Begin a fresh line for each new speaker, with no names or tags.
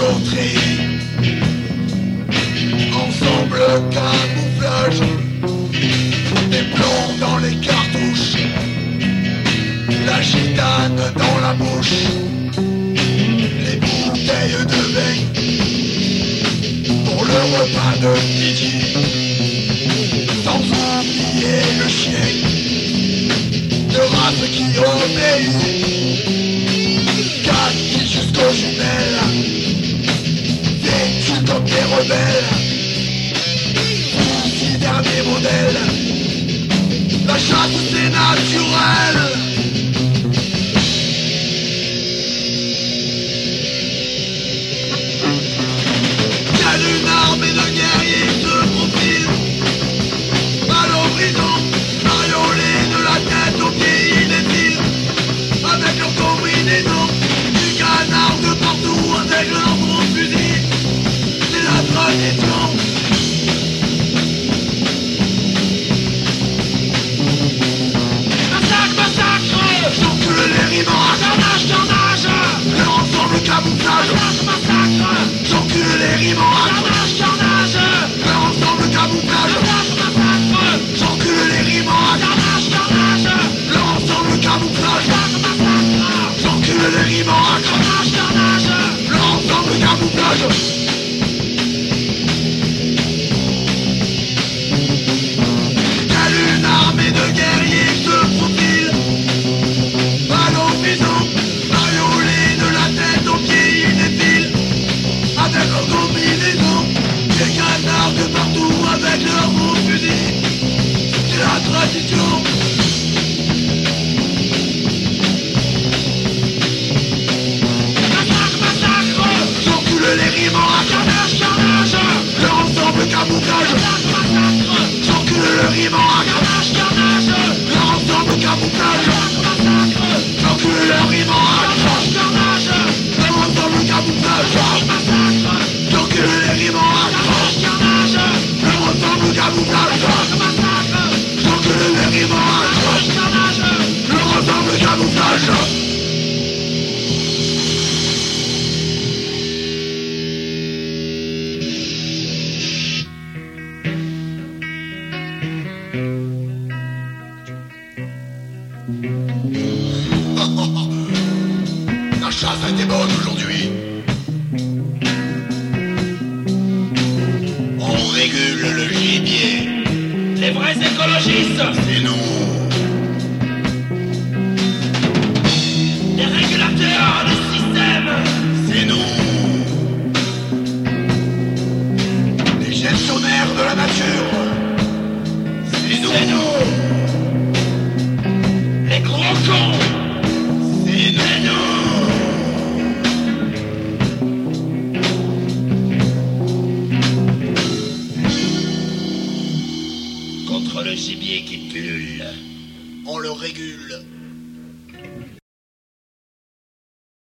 cauterie. Ensemble camouflage, des plombs dans les cartouches, la gitane dans la bouche, les bouteilles de vin pour le repas de midi. Sans oublier le chien de race qui obéit, qui jusqu'aux jumelles, vêtus comme des rebelles. Petit dernier modèle, la chasse c'est naturel. Telle une armée de guerriers se profile à l'horizon, mariolés de la tête aux pieds inutiles, avec leur combinaison. Canard de partout avec leur gros fusil, c'est la tradition. Massacre, massacre, j'encule les rimands. Carnage, carnage, leur ensemble camouflage. Massacre, massacre, j'encule les rimands. Carnage, carnage, leur ensemble camouflage. Massacre, massacre, j'encule les rimands. Carnage, carnage, leur ensemble camouflage. Massacre, massacre, j'encule les rimands. Carnage, carnage, leur ensemble camouflage. Telle une armée de guerriers se profile à l'horizon, mariolés de la tête aux pieds inutiles, avec leur combinaison. Des canards de partout avec leurs gros fusils, c'est la tradition. Les rimands, carnage, carnage, leur ensemble camouflage. Massacre, massacre, j'encule le rimand. Carnage, carnage, leur ensemble camouflage. Massacre, j'encule le rimand. Carnage, carnage, leur ensemble camouflage. Massacre, j'encule les rimands. Carnage, carnage, leur ensemble camouflage. Massacre, j'encule les rimands. Carnage, carnage, leur ensemble camouflage. La chasse a été bonne aujourd'hui. On régule le gibier.
Les vrais écologistes,
C'est nous.
les régulateurs du système,
C'est nous. Les gestionnaires de la nature. C'est nous.
c'est nous. Les gros cons,
C'est nous.
contre le gibier qui pullule.
On le régule.